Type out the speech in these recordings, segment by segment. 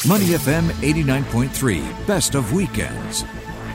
Money FM 89.3, best of weekends.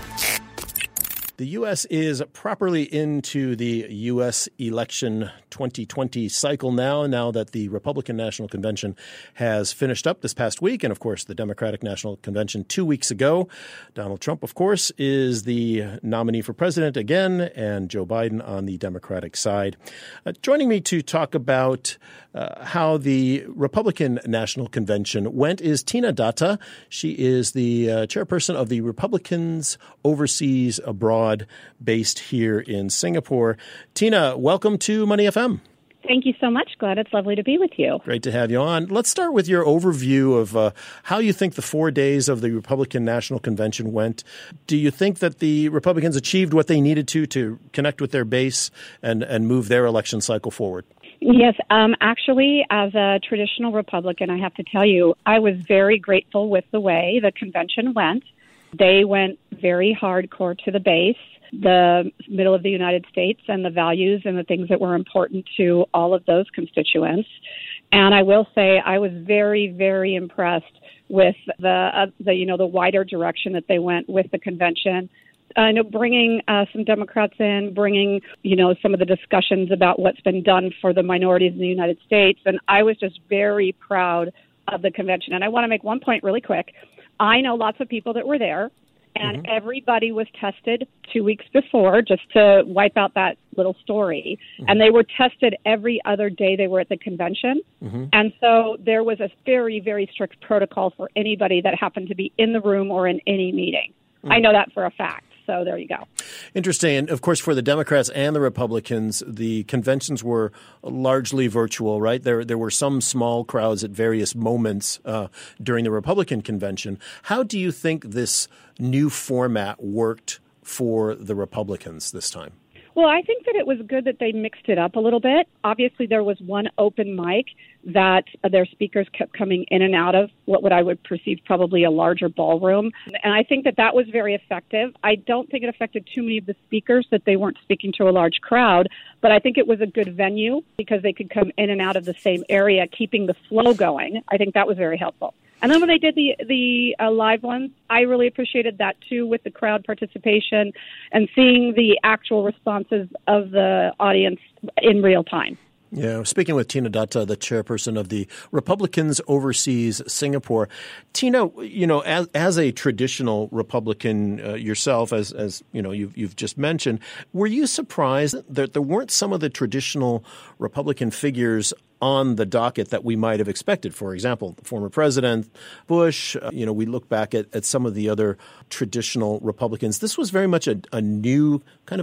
The U.S. is properly into the U.S. election 2020 cycle now that the Republican National Convention has finished up this past week. And, of course, the Democratic National Convention 2 weeks ago. Donald Trump, of course, is the nominee for president again, and Joe Biden on the Democratic side. Joining me to talk about how the Republican National Convention went is Tina Datta. She is the chairperson of the Republicans Overseas Abroad, based here in Singapore. Tina, welcome to Money FM. Thank you so much. Glad it's lovely to be with you. Great to have you on. Let's start with your overview of how you think the 4 days of the Republican National Convention went. Do you think that the Republicans achieved what they needed to connect with their base and move their election cycle forward? Yes, actually, as a traditional Republican, I have to tell you, I was very grateful with the way the convention went. They went very hardcore to the base, the middle of the United States, and the values and the things that were important to all of those constituents. And I will say I was very, very impressed with the wider direction that they went with the convention. Bringing some Democrats in, bringing, some of the discussions about what's been done for the minorities in the United States. And I was just very proud of the convention. And I want to make one point really quick. I know lots of people that were there, and everybody was tested 2 weeks before, just to wipe out that little story. And they were tested every other day they were at the convention. And so there was a very, very strict protocol for anybody that happened to be in the room or in any meeting. I know that for a fact. So there you go. Interesting. And, of course, for the Democrats and the Republicans, the conventions were largely virtual, right? There were some small crowds at various moments during the Republican convention. How do you think this new format worked for the Republicans this time? Well, I think that it was good that they mixed it up a little bit. Obviously, there was one open mic that their speakers kept coming in and out of what I would perceive probably a larger ballroom. And I think that was very effective. I don't think it affected too many of the speakers, that they weren't speaking to a large crowd, but I think it was a good venue because they could come in and out of the same area, keeping the flow going. I think that was very helpful. And then when they did the live ones, I really appreciated that, too, with the crowd participation and seeing the actual responses of the audience in real time. Yeah, speaking with Tina Datta, the chairperson of the Republicans Overseas Singapore. Tina, as a traditional Republican yourself, as you've just mentioned, were you surprised that there weren't some of the traditional Republican figures on the docket that we might have expected? For example, former President Bush, we look back at some of the other traditional Republicans. This was very much a new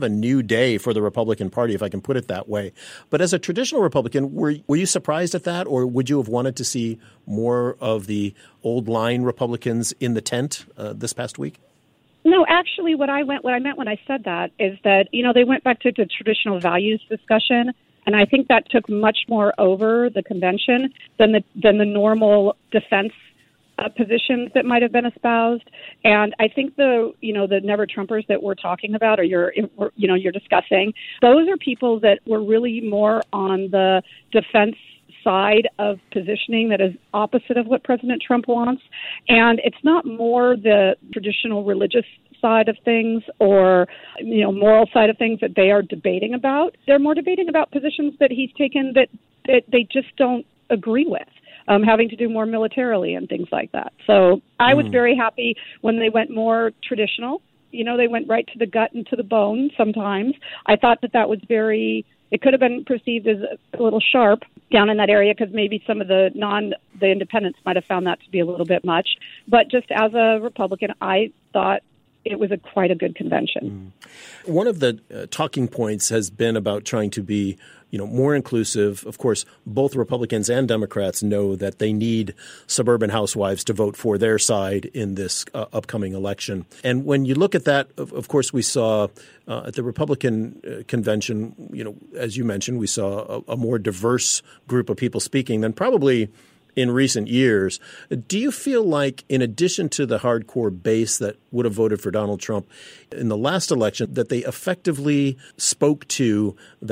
day for the Republican Party, if I can put it that way. But as a traditional Republican, were you surprised at that, or would you have wanted to see more of the old line Republicans in the tent this past week? No, actually, what I meant when I said that is that, they went back to the traditional values discussion. And I think that took much more over the convention than the normal defense positions that might have been espoused. And I think the Never Trumpers that we're talking about, or you're discussing, those are people that were really more on the defense side of positioning that is opposite of what President Trump wants. And it's not more the traditional religious side of things or, moral side of things that they are debating about. They're more debating about positions that he's taken that they just don't agree with, having to do more militarily and things like that. So I was very happy when they went more traditional. They went right to the gut and to the bone sometimes. I thought that was it could have been perceived as a little sharp down in that area because maybe some of the independents might have found that to be a little bit much. But just as a Republican, I thought it was quite a good convention. One of the talking points has been about trying to be, more inclusive. Of course, both Republicans and Democrats know that they need suburban housewives to vote for their side in this upcoming election. And when you look at that, of course, we saw at the Republican convention, as you mentioned, we saw a more diverse group of people speaking than probably in recent years. Do you feel like, in addition to the hardcore base that would have voted for Donald Trump in the last election, that they effectively spoke to that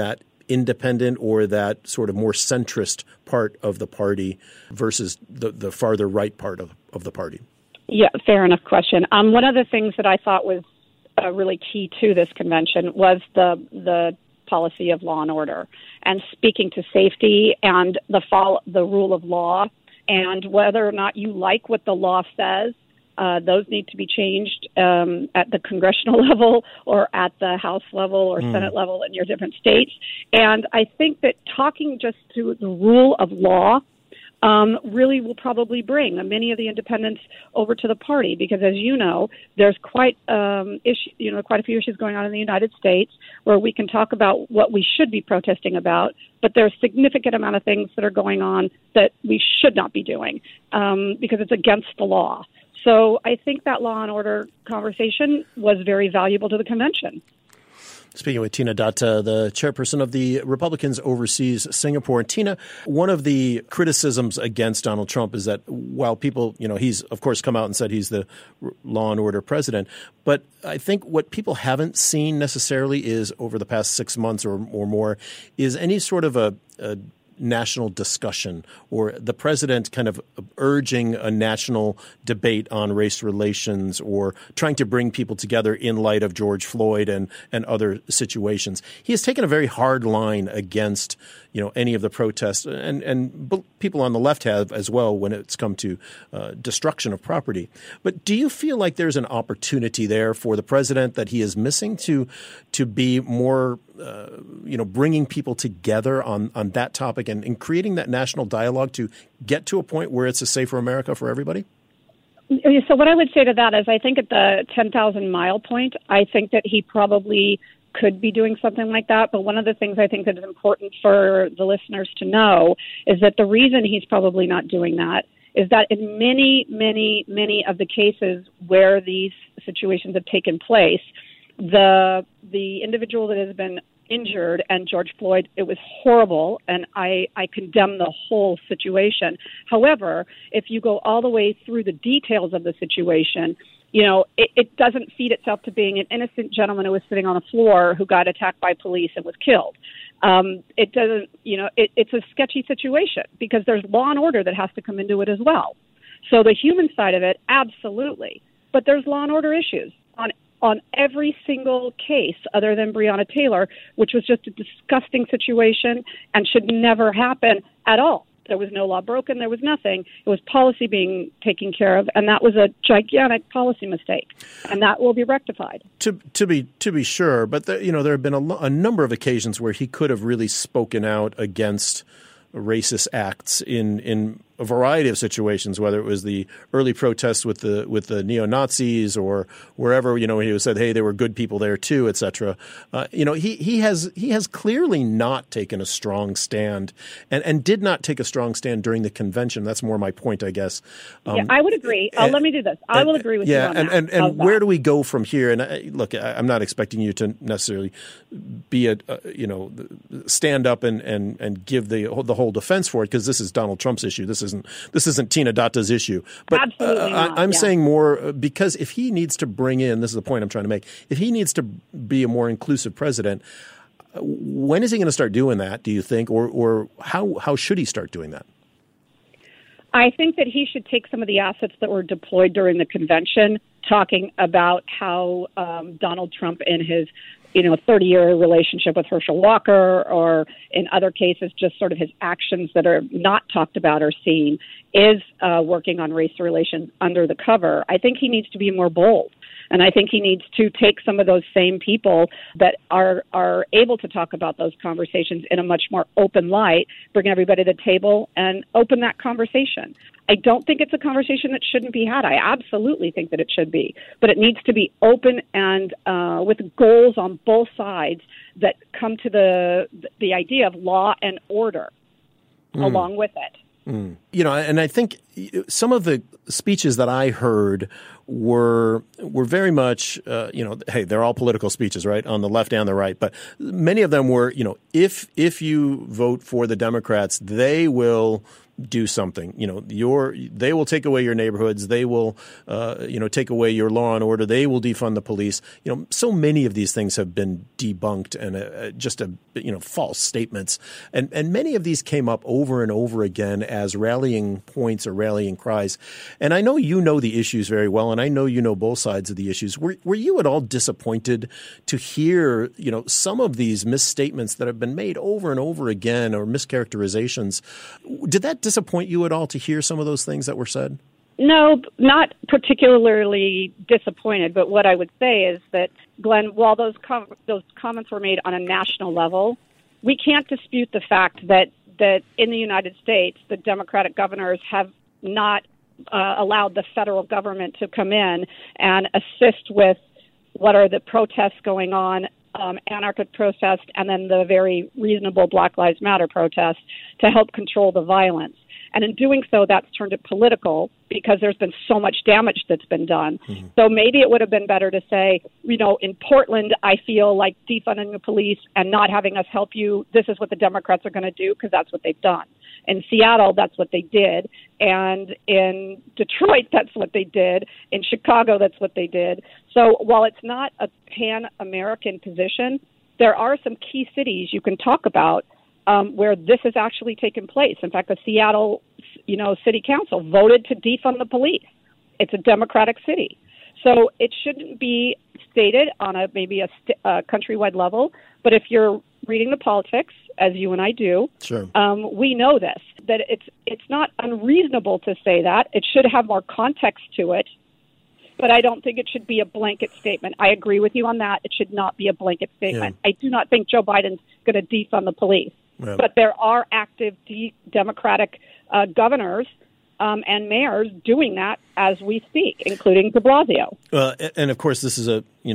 independent or that sort of more centrist part of the party versus the farther right part of the party? Yeah, fair enough question. One of the things that I thought was really key to this convention was the policy of law and order and speaking to safety and the rule of law, and whether or not you like what the law says. Those need to be changed at the congressional level or at the House level or Senate level in your different states. And I think that talking just to the rule of law really will probably bring many of the independents over to the party, because, as you know, there's quite a few issues going on in the United States where we can talk about what we should be protesting about, but there's a significant amount of things that are going on that we should not be doing because it's against the law. So I think that law and order conversation was very valuable to the convention. Speaking with Tina Datta, the chairperson of the Republicans Overseas Singapore. Tina, one of the criticisms against Donald Trump is that while people, he's of course come out and said he's the law and order president, but I think what people haven't seen necessarily is over the past 6 months or more is any sort of a national discussion or the president kind of urging a national debate on race relations or trying to bring people together in light of George Floyd and other situations. He has taken a very hard line against, any of the protests, and people on the left have as well when it's come to destruction of property. But do you feel like there's an opportunity there for the president that he is missing to be more bringing people together on that topic and creating that national dialogue to get to a point where it's a safer America for everybody? So what I would say to that is I think at the 10,000 mile point, I think that he probably could be doing something like that. But one of the things I think that is important for the listeners to know is that the reason he's probably not doing that is that in many, many, many of the cases where these situations have taken place, the individual that has been injured, and George Floyd, it was horrible, and I condemn the whole situation. However, if you go all the way through the details of the situation, it doesn't feed itself to being an innocent gentleman who was sitting on the floor who got attacked by police and was killed. It doesn't, it's a sketchy situation because there's law and order that has to come into it as well. So the human side of it, absolutely. But there's law and order issues on every single case other than Breonna Taylor, which was just a disgusting situation and should never happen at all. There was no law broken. There was nothing. It was policy being taken care of, and that was a gigantic policy mistake, and that will be rectified. To be sure, but there have been a number of occasions where he could have really spoken out against racist acts in a variety of situations, whether it was the early protests with the neo-Nazis or wherever, he said, hey, there were good people there too, et cetera. He has clearly not taken a strong stand and did not take a strong stand during the convention. That's more my point, I guess. I would agree. Let me do this. I will agree with you on that. And where do we go from here? And look, I'm not expecting you to necessarily be stand up and give the whole defense for it, because this is Donald Trump's issue. This isn't Tina Datta's issue. But absolutely not. I'm saying more because if he needs to bring in, this is the point I'm trying to make, if he needs to be a more inclusive president, when is he going to start doing that, do you think, or how should he start doing that? I think that he should take some of the assets that were deployed during the convention, talking about how Donald Trump in his 30-year relationship with Herschel Walker, or in other cases, just sort of his actions that are not talked about or seen, is working on race relations under the cover. I think he needs to be more bold. And I think he needs to take some of those same people that are able to talk about those conversations in a much more open light, bring everybody to the table and open that conversation. I don't think it's a conversation that shouldn't be had. I absolutely think that it should be. But it needs to be open and with goals on both sides that come to the idea of law and order along with it. And I think some of the speeches that I heard were very much, hey, they're all political speeches, right, on the left and the right. But many of them were, if you vote for the Democrats, they will do something. They will take away your neighborhoods. They will, take away your law and order. They will defund the police. So many of these things have been debunked and false statements. And many of these came up over and over again as rallying points or rallying cries. And I know you know the issues very well, and I know you know both sides of the issues. Were you at all disappointed to hear, some of these misstatements that have been made over and over again, or mischaracterizations? Did that disappoint you at all to hear some of those things that were said? No, not particularly disappointed. But what I would say is that, Glenn, while those comments were made on a national level, we can't dispute the fact that in the United States, the Democratic governors have not allowed the federal government to come in and assist with what are the protests going on, anarchist protest, and then the very reasonable Black Lives Matter protest to help control the violence. And in doing so, that's turned it political because there's been so much damage that's been done. Mm-hmm. So maybe it would have been better to say, in Portland, I feel like defunding the police and not having us help you, this is what the Democrats are going to do because that's what they've done. In Seattle, that's what they did. And in Detroit, that's what they did. In Chicago, that's what they did. So while it's not a pan-American position, there are some key cities you can talk about where this has actually taken place. In fact, the Seattle, City Council voted to defund the police. It's a Democratic city. So it shouldn't be stated on maybe a countrywide level. But if you're reading the politics, as you and I do, sure. We know this, that it's not unreasonable to say that. It should have more context to it. But I don't think it should be a blanket statement. I agree with you on that. It should not be a blanket statement. Yeah. I do not think Joe Biden's going to defund the police. Yeah. But there are active Democratic governors and mayors doing that as we speak, including de Blasio. And of course, this is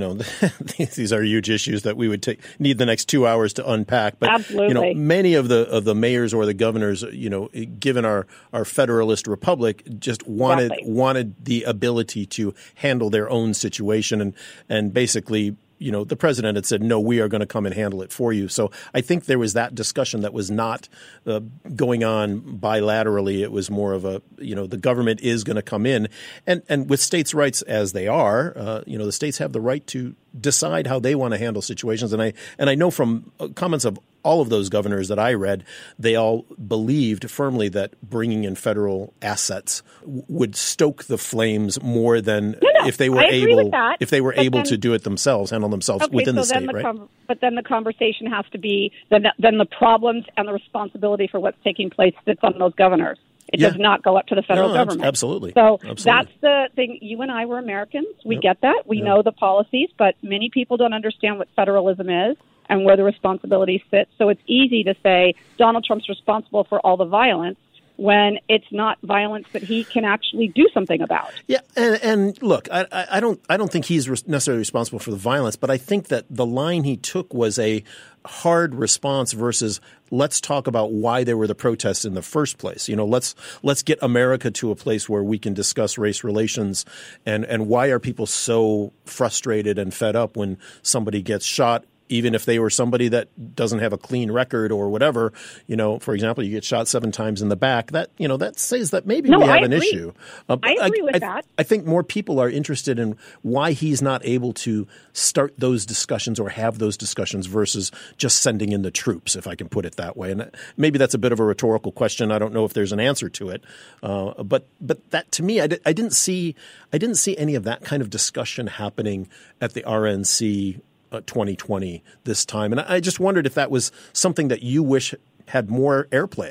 these are huge issues that we would need the next 2 hours to unpack. But absolutely, many of the mayors or the governors, given our federalist republic, just wanted the ability to handle their own situation and basically. The president had said, no, we are going to come and handle it for you. So I think there was that discussion that was not going on bilaterally. It was more of the government is going to come in. And with states' rights as they are, the states have the right to decide how they want to handle situations. And I know from comments of all of those governors that I read, they all believed firmly that bringing in federal assets would stoke the flames more than if they were able to do it themselves, handle themselves within the state, right? But then the conversation has to be then the problems and the responsibility for what's taking place sits on those governors. It does not go up to the federal government. Absolutely. So that's the thing. You and I were Americans. We get that. We know the policies, but many people don't understand what federalism is and where the responsibility sits. So it's easy to say Donald Trump's responsible for all the violence when it's not violence that he can actually do something about. Yeah, and look, I don't think he's necessarily responsible for the violence, but I think that the line he took was a hard response versus let's talk about why there were the protests in the first place. Let's get America to a place where we can discuss race relations and why are people so frustrated and fed up when somebody gets shot. Even if they were somebody that doesn't have a clean record or whatever, for example, you get shot 7 times in the back, that says that maybe we have an issue. I agree with that. I think more people are interested in why he's not able to start those discussions or have those discussions versus just sending in the troops, if I can put it that way. And maybe that's a bit of a rhetorical question. I don't know if there's an answer to it. But that to me, I didn't see any of that kind of discussion happening at the RNC 2020 this time. And I just wondered if that was something that you wish had more airplay.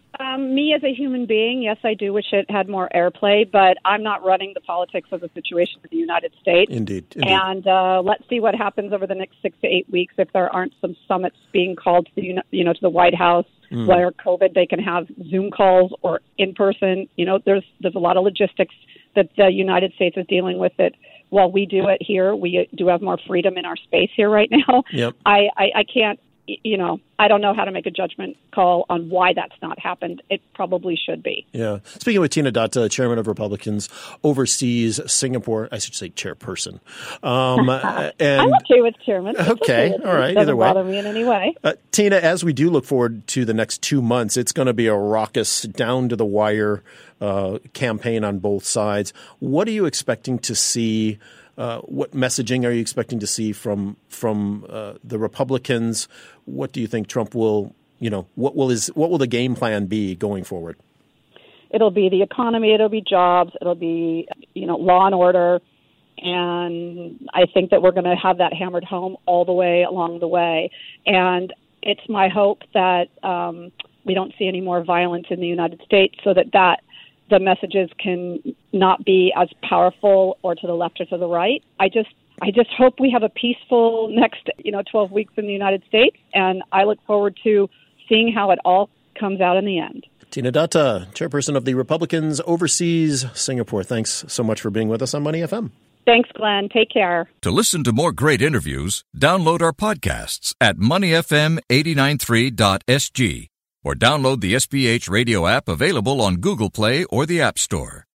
Me as a human being, yes, I do wish it had more airplay, but I'm not running the politics of the situation in the United States. Indeed. And let's see what happens over the next 6 to 8 weeks if there aren't some summits being called to to the White House. Where COVID, they can have Zoom calls or in person. There's a lot of logistics that the United States is dealing with it. While we do it here, we do have more freedom in our space here right now. Yep. I can't I don't know how to make a judgment call on why that's not happened. It probably should be. Yeah. Speaking with Tina Datta, chairman of Republicans Overseas Singapore, I should say chairperson. I'm okay with chairman. Okay. All right. Doesn't Either way. bother me in any way. Tina, as we do look forward to the next 2 months, it's going to be a raucous, down-to-the-wire campaign on both sides. What are you expecting to see? What messaging are you expecting to see from the Republicans? What do you think Trump will, what will the game plan be going forward? It'll be the economy. It'll be jobs. It'll be, law and order. And I think that we're going to have that hammered home all the way along the way. And it's my hope that we don't see any more violence in the United States so that the messages can not be as powerful or to the left or to the right. I just hope we have a peaceful next, 12 weeks in the United States, and I look forward to seeing how it all comes out in the end. Tina Datta, chairperson of the Republicans Overseas Singapore. Thanks so much for being with us on Money FM. Thanks, Glenn. Take care. To listen to more great interviews, download our podcasts at moneyfm893.sg or download the SBH radio app available on Google Play or the App Store.